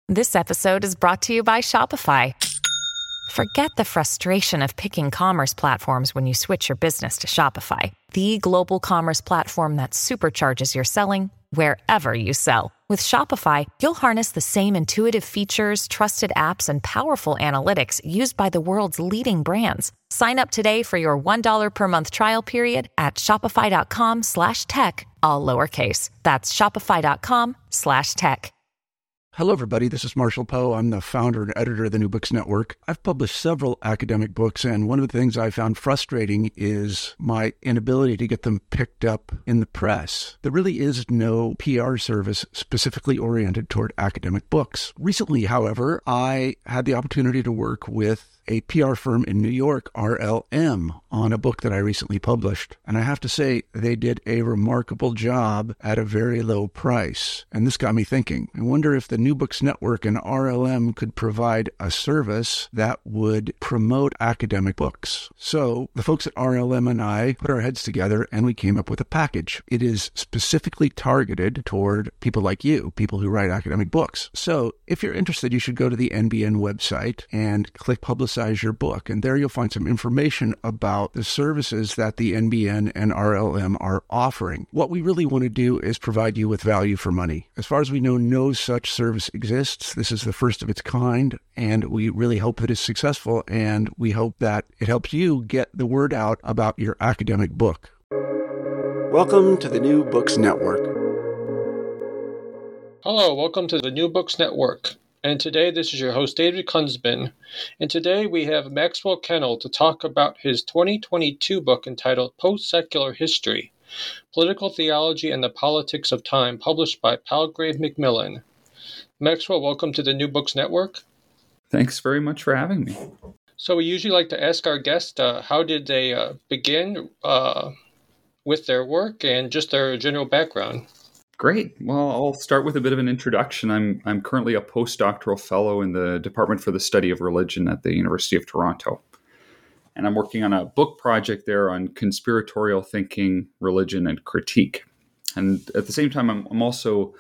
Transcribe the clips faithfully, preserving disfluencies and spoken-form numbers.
This episode is brought to you by Shopify. Forget the frustration of picking commerce platforms when you switch your business to Shopify, the global commerce platform that supercharges your selling wherever you sell. With Shopify, you'll harness the same intuitive features, trusted apps, and powerful analytics used by the world's leading brands. Sign up today for your one dollar per month trial period at shopify.com slash tech, all lowercase. That's shopify.com slash tech. Hello, everybody. This is Marshall Poe. I'm the founder and editor of the New Books Network. I've published several academic books, and one of the things I found frustrating is my inability to get them picked up in the press. There really is no P R service specifically oriented toward academic books. Recently, however, I had the opportunity to work with a P R firm in New York, R L M, on a book that I recently published. And I have to say, they did a remarkable job at a very low price. And this got me thinking. I wonder if the New Books Network and R L M could provide a service that would promote academic books. So the folks at R L M and I put our heads together and we came up with a package. It is specifically targeted toward people like you, people who write academic books. So if you're interested, you should go to the N B N website and click Publicize your book. And there you'll find some information about the services that the N B N and R L M are offering. What we really want to do is provide you with value for money. As far as we know, no such service exists. This is the first of its kind, and we really hope that it's successful, and we hope that it helps you get the word out about your academic book. Welcome to the New Books Network. Hello, welcome to the New Books Network. And today, this is your host, David Kunzman. And today we have Maxwell Kennel to talk about his twenty twenty-two book entitled Post-Secular History, Political Theology and the Politics of Time, published by Palgrave Macmillan. Maxwell, welcome to the New Books Network. Thanks very much for having me. So we usually like to ask our guests, uh, how did they uh, begin uh, with their work and just their general background? Great. Well, I'll start with a bit of an introduction. I'm I'm currently a postdoctoral fellow in the Department for the Study of Religion at the University of Toronto. And I'm working on a book project there on conspiratorial thinking, religion, and critique. And at the same time, I'm, I'm also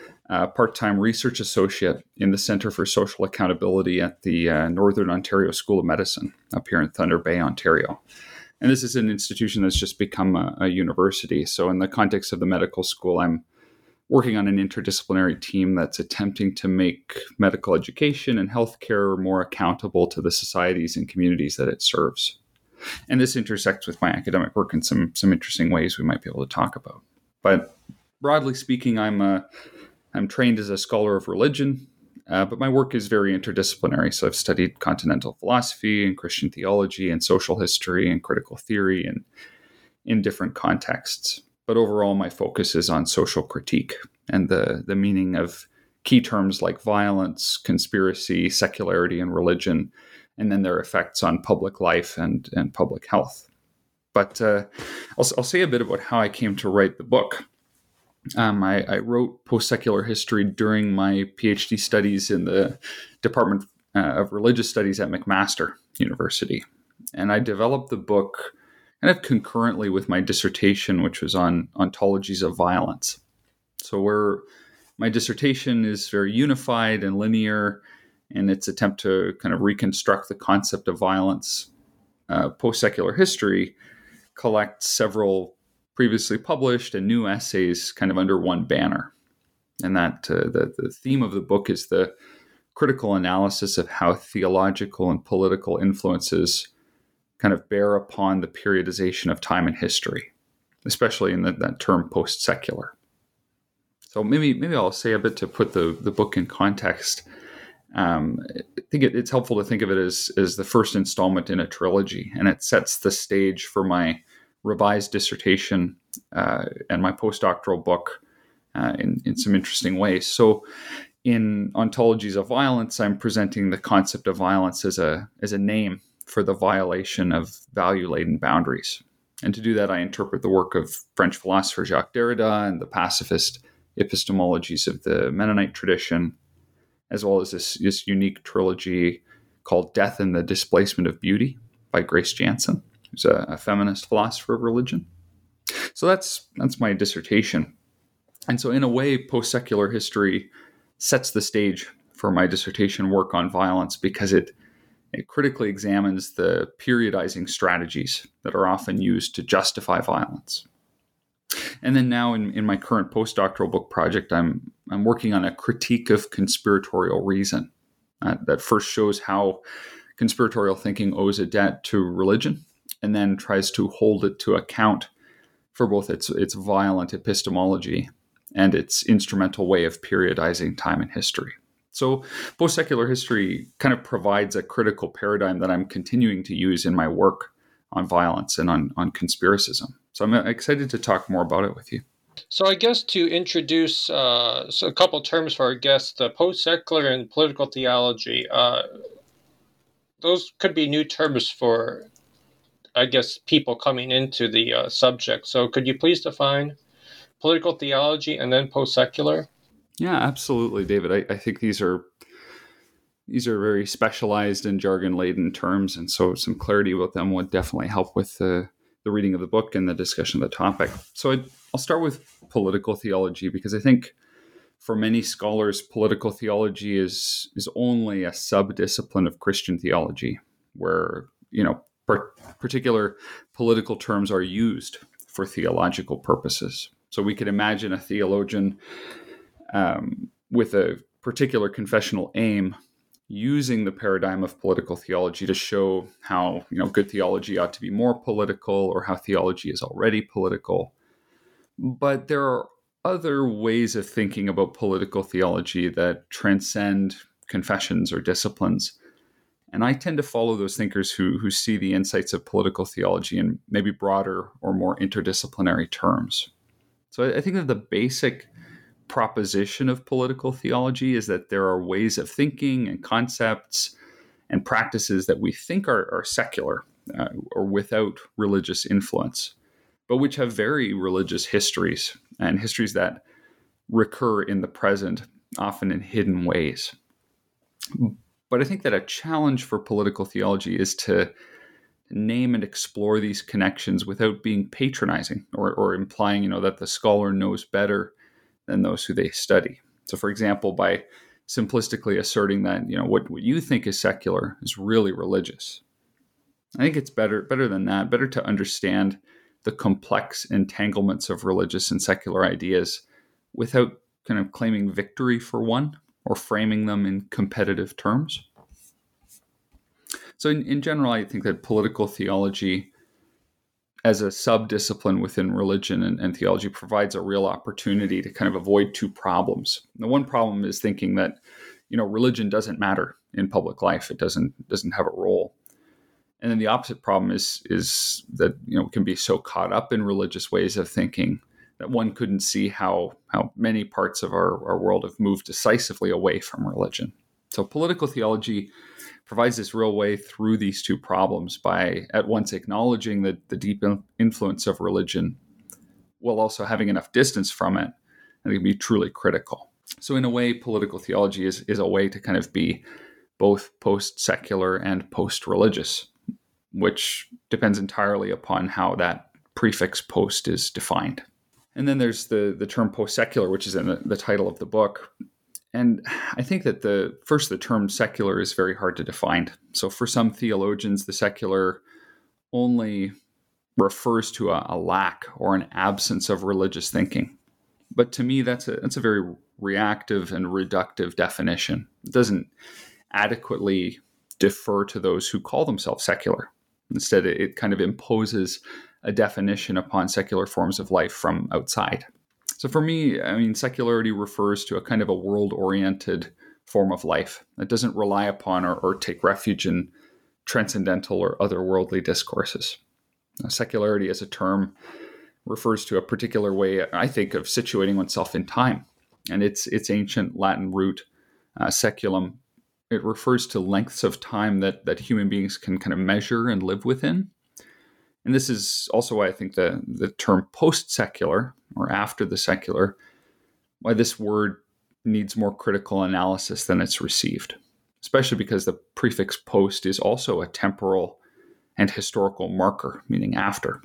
a part-time research associate in the Centre for Social Accountability at the uh, Northern Ontario School of Medicine up here in Thunder Bay, Ontario. And this is an institution that's just become a, a university. So in the context of the medical school, I'm working on an interdisciplinary team that's attempting to make medical education and healthcare more accountable to the societies and communities that it serves. And this intersects with my academic work in some, some interesting ways we might be able to talk about. But broadly speaking, I'm a, I'm trained as a scholar of religion, uh, but my work is very interdisciplinary. So I've studied continental philosophy and Christian theology and social history and critical theory and in different contexts. But overall, my focus is on social critique and the, the meaning of key terms like violence, conspiracy, secularity, and religion, and then their effects on public life and, and public health. But uh, I'll, I'll say a bit about how I came to write the book. Um, I, I wrote post-secular history during my PhD studies in the Department uh, of Religious Studies at McMaster University. And I developed the book kind of concurrently with my dissertation, which was on ontologies of violence. So where my dissertation is very unified and linear in its attempt to kind of reconstruct the concept of violence, uh, post-secular history collects several previously published and new essays kind of under one banner. And that uh, the, the theme of the book is the critical analysis of how theological and political influences kind of bear upon the periodization of time and history, especially in the, that term post-secular. So maybe maybe I'll say a bit to put the, the book in context. Um, I think it, it's helpful to think of it as, as the first installment in a trilogy, and it sets the stage for my revised dissertation uh, and my postdoctoral book uh, in, in some interesting ways. So in Ontologies of Violence, I'm presenting the concept of violence as a as a name for the violation of value-laden boundaries. And to do that, I interpret the work of French philosopher Jacques Derrida and the pacifist epistemologies of the Mennonite tradition, as well as this, this unique trilogy called Death and the Displacement of Beauty by Grace Jansen, who's a, a feminist philosopher of religion. So that's that's my dissertation. And so in a way, post-secular history sets the stage for my dissertation work on violence because it it critically examines the periodizing strategies that are often used to justify violence. And then now in, in my current postdoctoral book project, I'm I'm working on a critique of conspiratorial reason uh, that first shows how conspiratorial thinking owes a debt to religion and then tries to hold it to account for both its its violent epistemology and its instrumental way of periodizing time and history. So post-secular history kind of provides a critical paradigm that I'm continuing to use in my work on violence and on, on conspiracism. So I'm excited to talk more about it with you. So I guess to introduce uh, so a couple terms for our guests, the post-secular and political theology, uh, those could be new terms for, I guess, people coming into the uh, subject. So could you please define political theology and then post-secular? Yeah, absolutely, David. I, I think these are these are very specialized and jargon-laden terms, and so some clarity about them would definitely help with the, the reading of the book and the discussion of the topic. So I'd, I'll start with political theology because I think for many scholars, political theology is is only a sub-discipline of Christian theology, where you know per- particular political terms are used for theological purposes. So we could imagine a theologian um, with a particular confessional aim using the paradigm of political theology to show how you know good theology ought to be more political or how theology is already political. But there are other ways of thinking about political theology that transcend confessions or disciplines. And I tend to follow those thinkers who who see the insights of political theology in maybe broader or more interdisciplinary terms. So I think that the basic proposition of political theology is that there are ways of thinking and concepts and practices that we think are, are secular uh, or without religious influence, but which have very religious histories and histories that recur in the present, often in hidden ways. But I think that a challenge for political theology is to name and explore these connections without being patronizing or, or implying, you know, that the scholar knows better than those who they study. So, for example, by simplistically asserting that, you know, what, what you think is secular is really religious. I think it's better better than that, better to understand the complex entanglements of religious and secular ideas without kind of claiming victory for one or framing them in competitive terms. So in, in general, I think that political theology as a sub-discipline within religion and, and theology provides a real opportunity to kind of avoid two problems. The one problem is thinking that, you know, religion doesn't matter in public life. It doesn't doesn't have a role. And then the opposite problem is is that, you know, we can be so caught up in religious ways of thinking that one couldn't see how how many parts of our, our world have moved decisively away from religion. So political theology provides this real way through these two problems by at once acknowledging the, the deep influence of religion while also having enough distance from it and it can be truly critical. So in a way, political theology is, is a way to kind of be both post-secular and post-religious, which depends entirely upon how that prefix post is defined. And then there's the, the term post-secular, which is in the, the title of the book. And I think that the first, the term secular is very hard to define. So for some theologians, the secular only refers to a, a lack or an absence of religious thinking. But to me, that's a that's a very reactive and reductive definition. It doesn't adequately defer to those who call themselves secular. Instead, it, it kind of imposes a definition upon secular forms of life from outside. So for me, I mean, secularity refers to a kind of a world-oriented form of life that doesn't rely upon or, or take refuge in transcendental or otherworldly discourses. Now, secularity as a term refers to a particular way, I think, of situating oneself in time. And its its ancient Latin root, uh, seculum, it refers to lengths of time that, that human beings can kind of measure and live within. And this is also why I think the, the term post-secular, or after the secular, why this word needs more critical analysis than it's received, especially because the prefix post is also a temporal and historical marker, meaning after.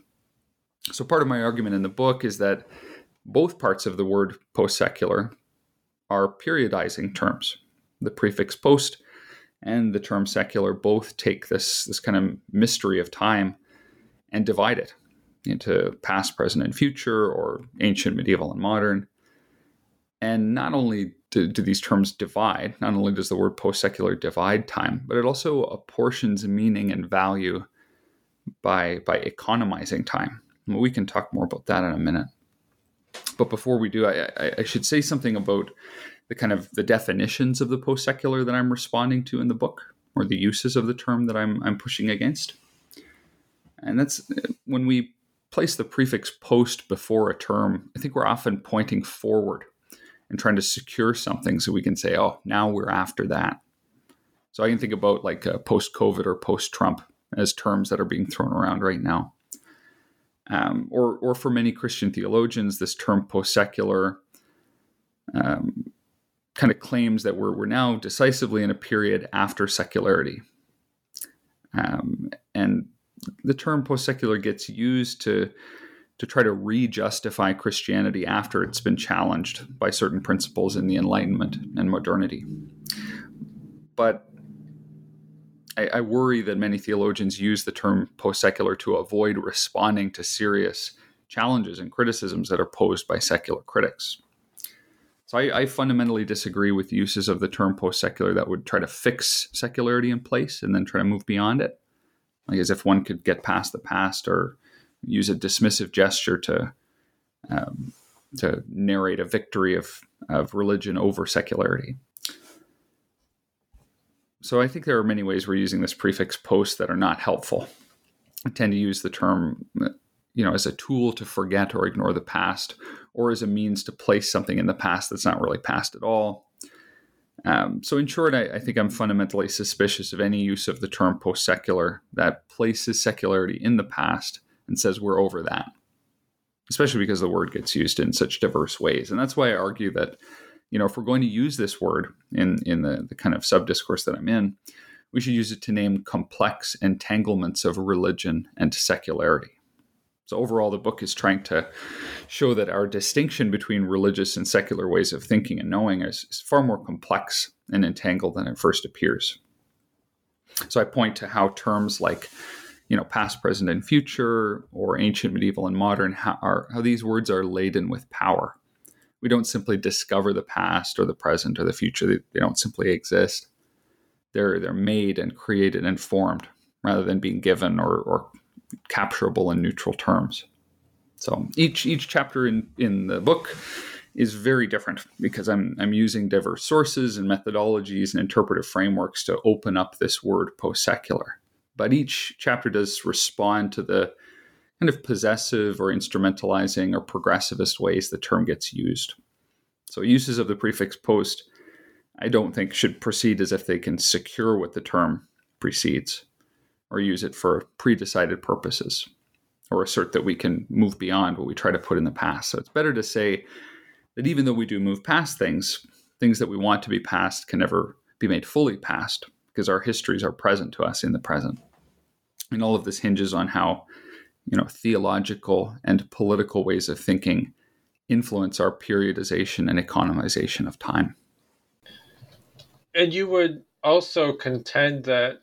So part of my argument in the book is that both parts of the word post-secular are periodizing terms. The prefix post and the term secular both take this, this kind of mystery of time and divide it into past, present, and future, or ancient, medieval, and modern. And not only do, do these terms divide, not only does the word post-secular divide time, but it also apportions meaning and value by, by economizing time. We can talk more about that in a minute. But before we do, I, I, I should say something about the kind of the definitions of the post-secular that I'm responding to in the book, or the uses of the term that I'm I'm pushing against. And that's when we place the prefix post before a term, I think we're often pointing forward and trying to secure something so we can say, oh, now we're after that. So I can think about like uh, post-COVID or post-Trump as terms that are being thrown around right now. Um, or, or for many Christian theologians, this term post-secular um, kind of claims that we're, we're now decisively in a period after secularity. Um, and the term post-secular gets used to to try to re-justify Christianity after it's been challenged by certain principles in the Enlightenment and modernity. But I, I worry that many theologians use the term post-secular to avoid responding to serious challenges and criticisms that are posed by secular critics. So I, I fundamentally disagree with uses of the term post-secular that would try to fix secularity in place and then try to move beyond it, like as if one could get past the past, or use a dismissive gesture to um, to narrate a victory of, of religion over secularity. So I think there are many ways we're using this prefix post that are not helpful. I tend to use the term, you know, as a tool to forget or ignore the past, or as a means to place something in the past that's not really past at all. Um, so in short, I, I think I'm fundamentally suspicious of any use of the term post-secular that places secularity in the past and says we're over that, especially because the word gets used in such diverse ways. And that's why I argue that, you know, if we're going to use this word in, in the, the kind of sub-discourse that I'm in, we should use it to name complex entanglements of religion and secularity. So overall, the book is trying to show that our distinction between religious and secular ways of thinking and knowing is, is far more complex and entangled than it first appears. So I point to how terms like, you know, past, present, and future, or ancient, medieval, and modern, how, are, how these words are laden with power. We don't simply discover the past or the present or the future. They, they don't simply exist. They're they're made and created and formed rather than being given or, or capturable in neutral terms. So each each chapter in, in the book is very different because I'm I'm using diverse sources and methodologies and interpretive frameworks to open up this word post-secular. But each chapter does respond to the kind of possessive or instrumentalizing or progressivist ways the term gets used. So uses of the prefix post, I don't think should proceed as if they can secure what the term precedes, or use it for pre-decided purposes, or assert that we can move beyond what we try to put in the past. So it's better to say that even though we do move past things, things that we want to be past can never be made fully past, because our histories are present to us in the present. And all of this hinges on how, you know, theological and political ways of thinking influence our periodization and economization of time. And you would also contend that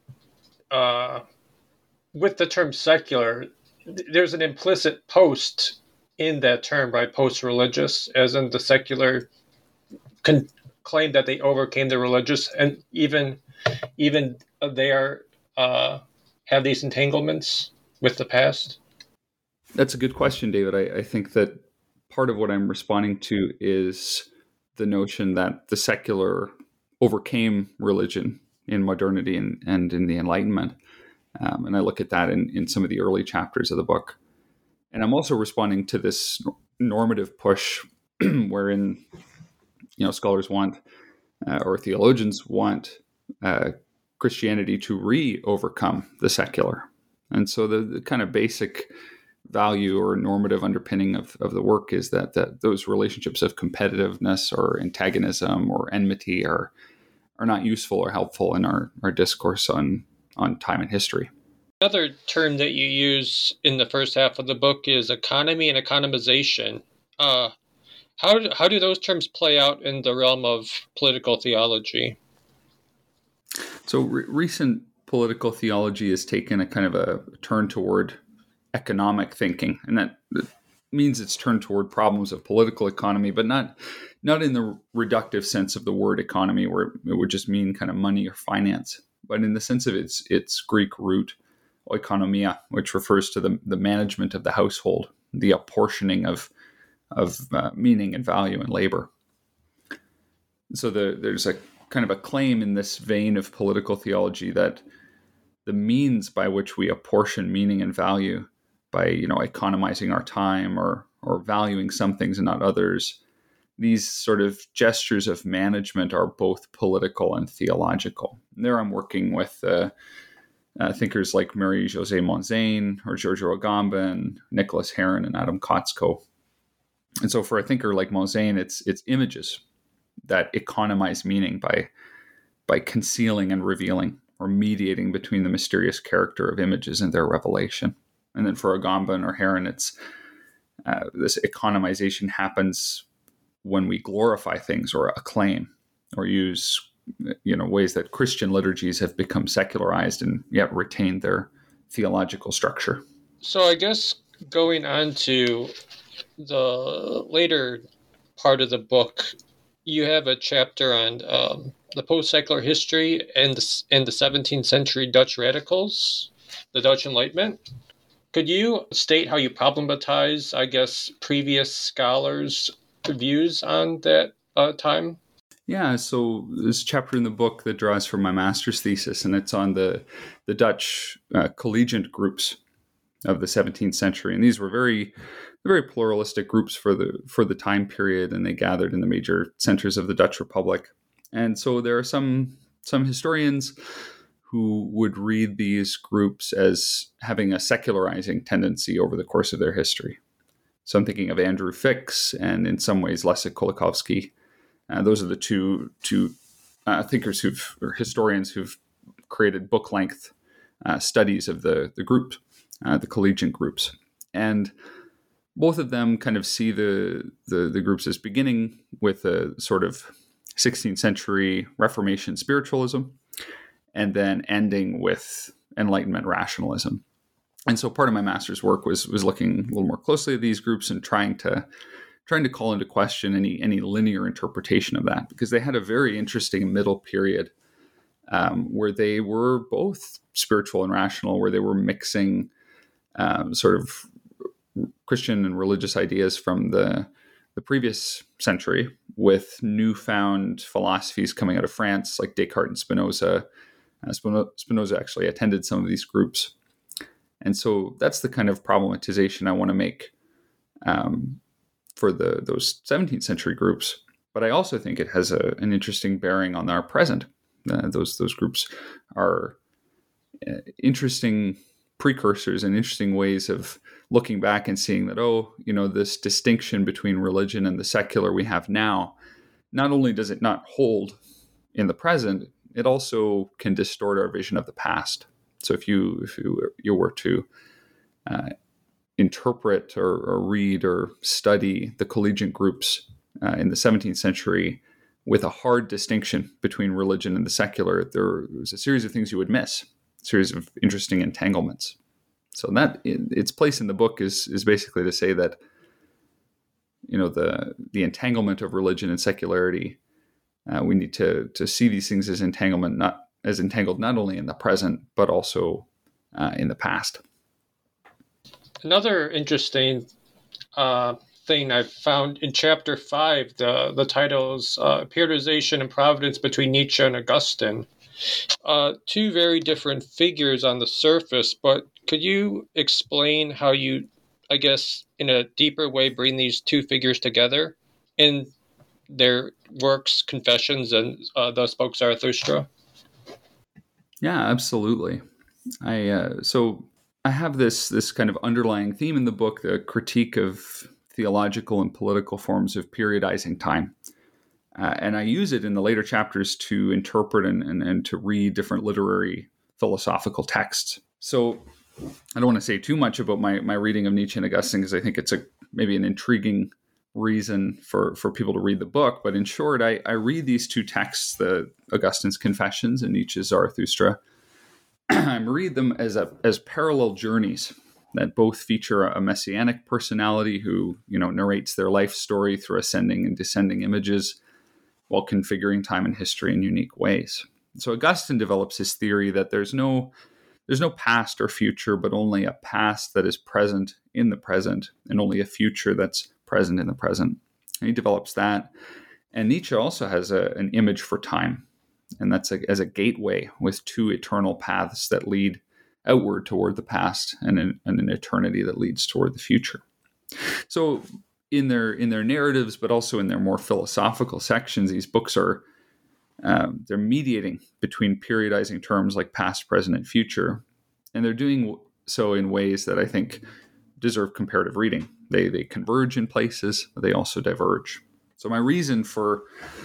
uh, with the term secular, th- there's an implicit post in that term, right? Post-religious, as in the secular con- claim that they overcame the religious, and even even they are uh, have these entanglements with the past. That's a good question, David. I, I think that part of what I'm responding to is the notion that the secular overcame religion in modernity and, and in the Enlightenment. Um, and I look at that in, in some of the early chapters of the book. And I'm also responding to this normative push wherein, you know, scholars want, uh, or theologians want uh, Christianity to re-overcome the secular. And so the, the kind of basic value or normative underpinning of, of the work is that, that those relationships of competitiveness or antagonism or enmity are are not useful or helpful in our, our discourse on, on time and history. Another term that you use in the first half of the book is economy and economization. Uh, How do, how do those terms play out in the realm of political theology? So re- recent political theology has taken a kind of a turn toward economic thinking, and that means it's turned toward problems of political economy, but not not in the reductive sense of the word economy, where it would just mean kind of money or finance, but in the sense of its its Greek root, oikonomia, which refers to the, the management of the household, the apportioning of of uh, meaning and value and labor. So the, there's a kind of a claim in this vein of political theology that the means by which we apportion meaning and value, by, you know, economizing our time or or valuing some things and not others, these sort of gestures of management are both political and theological. And there I'm working with uh, uh, thinkers like Marie-Josée Monzane or Giorgio Agamben, Nicholas Heron, and Adam Kotsko. And so for a thinker like Monzane, it's it's images that economize meaning by by concealing and revealing, or mediating between the mysterious character of images and their revelation. And then for Agamben or Heron, it's uh, this economization happens when we glorify things or acclaim or use, you know, ways that Christian liturgies have become secularized and yet retained their theological structure. So I guess going on to the later part of the book, you have a chapter on um, the post-secular history and the, and the seventeenth century Dutch radicals, the Dutch Enlightenment. Could you state how you problematize, I guess, previous scholars' views on that uh, time? Yeah, so there's a chapter in the book that draws from my master's thesis, and it's on the the Dutch uh, collegiate groups of the seventeenth century, and these were very, very pluralistic groups for the for the time period, and they gathered in the major centers of the Dutch Republic. And so there are some some historians who would read these groups as having a secularizing tendency over the course of their history. So I'm thinking of Andrew Fix and in some ways Leszek Kolakowski. Uh, those are the two two uh, thinkers who've or historians who've created book length uh, studies of the the group, uh, the collegiate groups, and both of them kind of see the, the the groups as beginning with a sort of sixteenth century Reformation spiritualism, and then ending with Enlightenment rationalism. And so part of my master's work was was looking a little more closely at these groups and trying to trying to call into question any any linear interpretation of that, because they had a very interesting middle period um, where they were both spiritual and rational, where they were mixing um, sort of Christian and religious ideas from the the previous century with newfound philosophies coming out of France, like Descartes and Spinoza. Uh, Spinoza actually attended some of these groups. And so that's the kind of problematization I want to make um, for the those seventeenth century groups. But I also think it has a, an interesting bearing on our present. Uh, those those groups are uh, interesting precursors and interesting ways of looking back and seeing that, oh, you know, this distinction between religion and the secular we have now, not only does it not hold in the present, it also can distort our vision of the past. So if you if you, you were to uh, interpret or, or read or study the collegiate groups uh, in the seventeenth century with a hard distinction between religion and the secular, there was a series of things you would miss, a series of interesting entanglements. So that its place in the book is is basically to say that, you know, the the entanglement of religion and secularity, uh, we need to to see these things as entanglement, not as entangled not only in the present but also uh, in the past. Another interesting uh, thing I found in chapter five, the the titles uh, "Periodization and Providence" between Nietzsche and Augustine. Uh, two very different figures on the surface, but could you explain how you, I guess, in a deeper way, bring these two figures together in their works, Confessions and uh, Thus Spoke Zarathustra? Yeah, absolutely. I uh, so I have this this kind of underlying theme in the book, the critique of theological and political forms of periodizing time. Uh, and I use it in the later chapters to interpret and, and, and to read different literary philosophical texts. So I don't want to say too much about my, my reading of Nietzsche and Augustine, because I think it's a maybe an intriguing reason for, for people to read the book. But in short, I, I read these two texts, the Augustine's Confessions and Nietzsche's Zarathustra. I read them as a as parallel journeys that both feature a messianic personality who, you know, narrates their life story through ascending and descending images while configuring time and history in unique ways. So Augustine develops his theory that there's no there's no past or future, but only a past that is present in the present, and only a future that's present in the present. And he develops that. And Nietzsche also has a, an image for time, and that's a, as a gateway with two eternal paths that lead outward toward the past, and an, and an eternity that leads toward the future. So in their in their narratives, but also in their more philosophical sections, these books are um, they're mediating between periodizing terms like past, present, and future, and they're doing so in ways that I think deserve comparative reading. They they converge in places, but they also diverge. So my reason for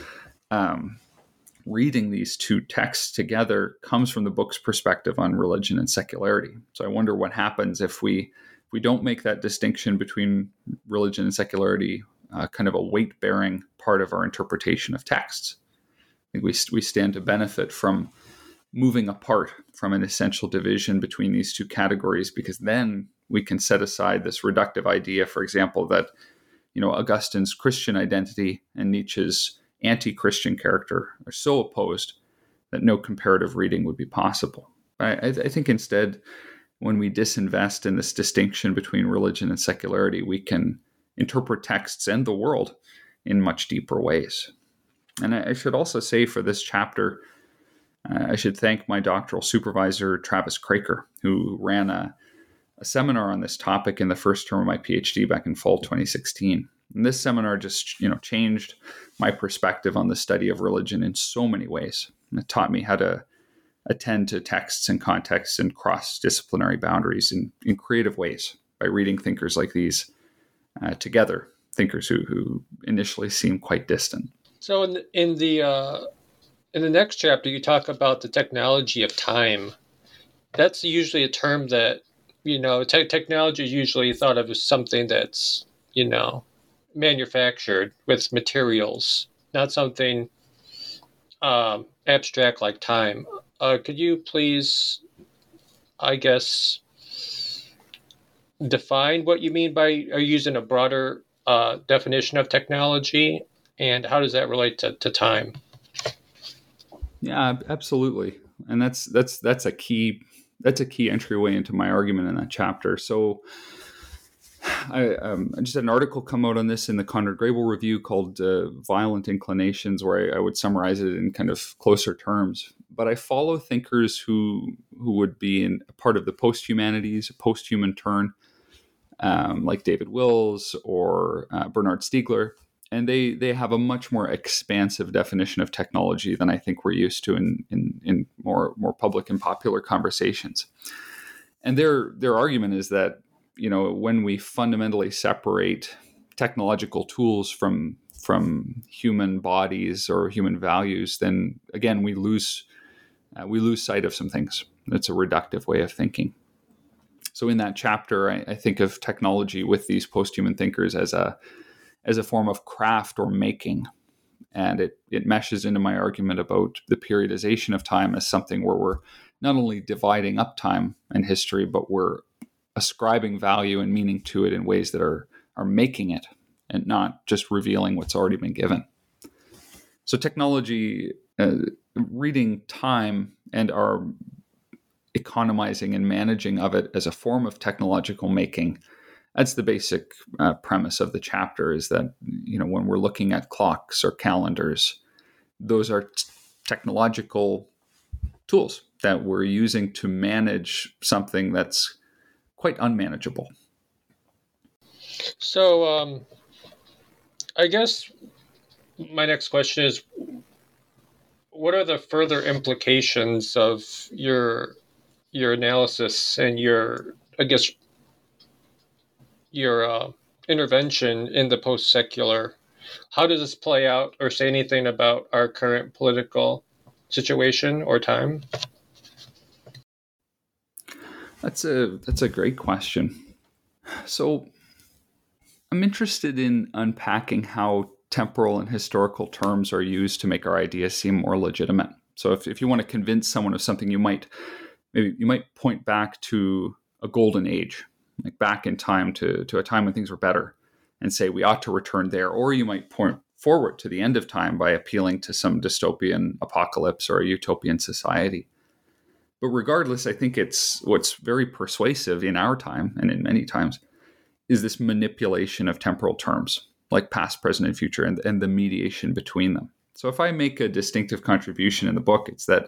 um, reading these two texts together comes from the book's perspective on religion and secularity. So I wonder what happens if we if we don't make that distinction between religion and secularity uh, kind of a weight-bearing part of our interpretation of texts. I think we we stand to benefit from moving apart from an essential division between these two categories, because then we can set aside this reductive idea, for example, that, you know, Augustine's Christian identity and Nietzsche's anti-Christian character are so opposed that no comparative reading would be possible. I, I think instead, when we disinvest in this distinction between religion and secularity, we can interpret texts and the world in much deeper ways. And I, I should also say for this chapter, uh, I should thank my doctoral supervisor, Travis Craker, who ran a, a seminar on this topic in the first term of my PhD back in fall twenty sixteen. And this seminar just, you know, changed my perspective on the study of religion in so many ways. And it taught me how to attend to texts and contexts and cross-disciplinary boundaries in, in creative ways by reading thinkers like these uh, together, thinkers who, who initially seem quite distant. So in the, in the uh, in the next chapter, you talk about the technology of time. That's usually a term that, you know, te- technology is usually thought of as something that's, you know, manufactured with materials, not something um, abstract like time. Uh, could you please, I guess, define what you mean by, are you using a broader uh, definition of technology, and how does that relate to, to time? Yeah, absolutely. And that's that's that's a key that's a key entryway into my argument in that chapter. So I, um, I just had an article come out on this in the Conrad Grebel Review called uh, Violent Inclinations, where I, I would summarize it in kind of closer terms. But I follow thinkers who who would be in a part of the post-humanities, a post-human turn, um, like David Wills or uh, Bernard Stiegler. And they they have a much more expansive definition of technology than I think we're used to in in, in more more public and popular conversations. And their their argument is that, you know, when we fundamentally separate technological tools from from human bodies or human values, then again we lose uh, we lose sight of some things. It's a reductive way of thinking. So in that chapter, I, I think of technology with these post-human thinkers as a as a form of craft or making. And it, it meshes into my argument about the periodization of time as something where we're not only dividing up time and history, but we're ascribing value and meaning to it in ways that are, are making it and not just revealing what's already been given. So technology, uh, reading time and our economizing and managing of it as a form of technological making, that's the basic uh, premise of the chapter, is that, you know, when we're looking at clocks or calendars, those are t- technological tools that we're using to manage something that's quite unmanageable. So um, I guess my next question is, what are the further implications of your your analysis and your, I guess, your uh, intervention in the post-secular? How does this play out or say anything about our current political situation or time? That's a that's a great question. So I'm interested in unpacking how temporal and historical terms are used to make our ideas seem more legitimate. So if, if you want to convince someone of something, you might maybe you might point back to a golden age, like back in time to, to a time when things were better, and say we ought to return there. Or you might point forward to the end of time by appealing to some dystopian apocalypse or a utopian society. But regardless, I think it's what's very persuasive in our time and in many times is this manipulation of temporal terms like past, present, and future, and, and the mediation between them. So if I make a distinctive contribution in the book, it's that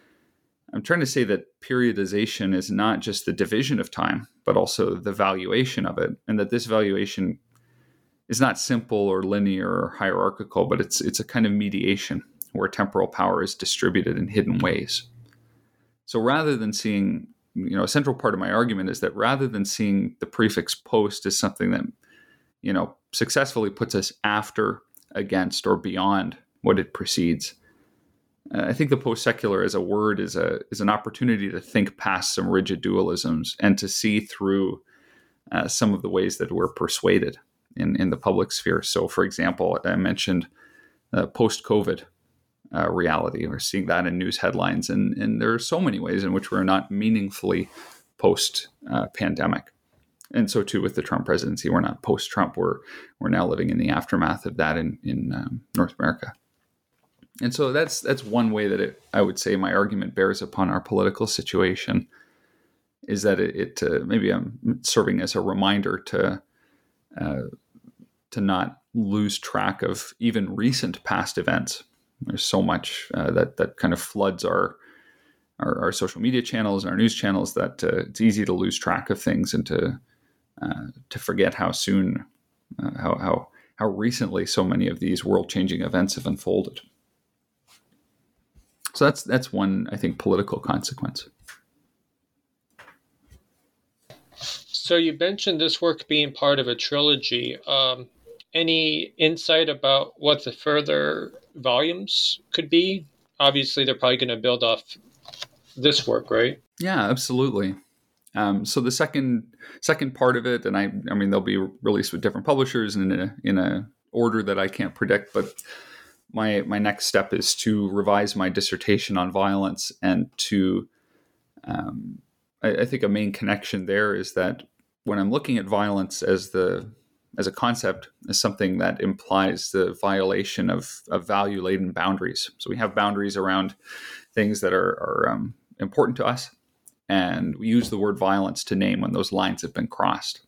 I'm trying to say that periodization is not just the division of time, but also the valuation of it, and that this valuation is not simple or linear or hierarchical, but it's it's a kind of mediation where temporal power is distributed in hidden ways. So rather than seeing, you know, a central part of my argument is that rather than seeing the prefix post as something that, you know, successfully puts us after, against, or beyond what it precedes, uh, I think the post-secular as a word is a is an opportunity to think past some rigid dualisms and to see through uh, some of the ways that we're persuaded in, in the public sphere. So, for example, I mentioned uh, post-COVID uh, reality. We're seeing that in news headlines, and, and there are so many ways in which we're not meaningfully post-pandemic. Uh, and so, too, with the Trump presidency, we're not post-Trump. We're we're now living in the aftermath of that in, in um, North America. And so that's that's one way that it, I would say my argument bears upon our political situation, is that it, it uh, maybe I'm serving as a reminder to uh, to not lose track of even recent past events. There's so much uh, that that kind of floods our, our our social media channels and our news channels that uh, it's easy to lose track of things and to uh, to forget how soon, uh, how how how recently so many of these world-changing events have unfolded. So that's that's one, I think, political consequence. So you mentioned this work being part of a trilogy. Um, any insight about what the further volumes could be? Obviously, they're probably going to build off this work, right? Yeah, absolutely. Um, so the second second part of it, and I, I mean, they'll be released with different publishers and in a in a order that I can't predict, but my my next step is to revise my dissertation on violence, and to um, I, I think a main connection there is that when I'm looking at violence as the as a concept, as something that implies the violation of, of value-laden boundaries. So we have boundaries around things that are, are um, important to us, and we use the word violence to name when those lines have been crossed.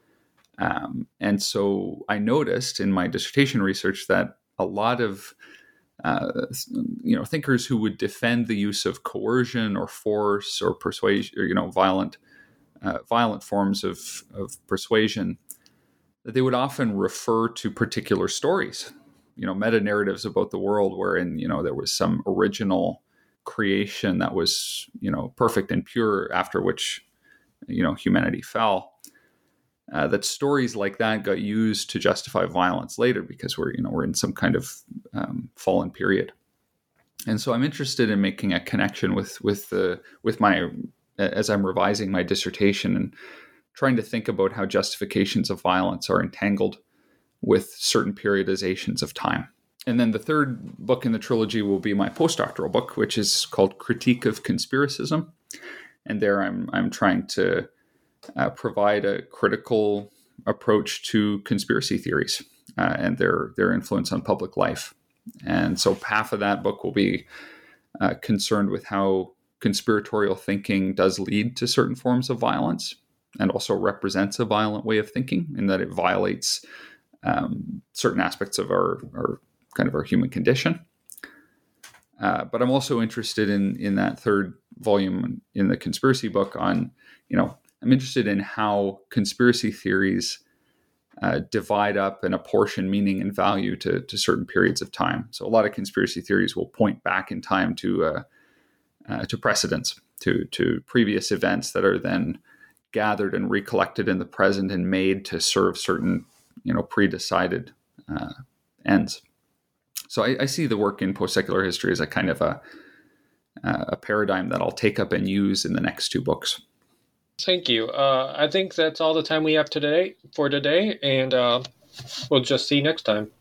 Um, and so I noticed in my dissertation research that a lot of uh, you know thinkers who would defend the use of coercion or force or persuasion, or you know violent uh, violent forms of, of persuasion, that they would often refer to particular stories, you know, meta narratives about the world wherein, you know, there was some original creation that was, you know, perfect and pure, after which, you know, humanity fell. Uh, that stories like that got used to justify violence later because we're, you know, we're in some kind of um, fallen period. And so I'm interested in making a connection with, with the, with my, as I'm revising my dissertation, and trying to think about how justifications of violence are entangled with certain periodizations of time. And then the third book in the trilogy will be my postdoctoral book, which is called Critique of Conspiracism. And there I'm I'm trying to uh, provide a critical approach to conspiracy theories uh, and their their influence on public life. And so half of that book will be uh, concerned with how conspiratorial thinking does lead to certain forms of violence, and also represents a violent way of thinking, in that it violates um, certain aspects of our, our kind of our human condition. Uh, but I'm also interested in in that third volume in the conspiracy book on, you know, I'm interested in how conspiracy theories uh, divide up and apportion meaning and value to, to certain periods of time. So a lot of conspiracy theories will point back in time to uh, uh, to precedents, to to previous events that are then gathered and recollected in the present and made to serve certain, you know, pre-decided uh, ends. So I, I see the work in post-secular history as a kind of a, a paradigm that I'll take up and use in the next two books. Thank you. Uh, I think that's all the time we have today for today, and uh, we'll just see you next time.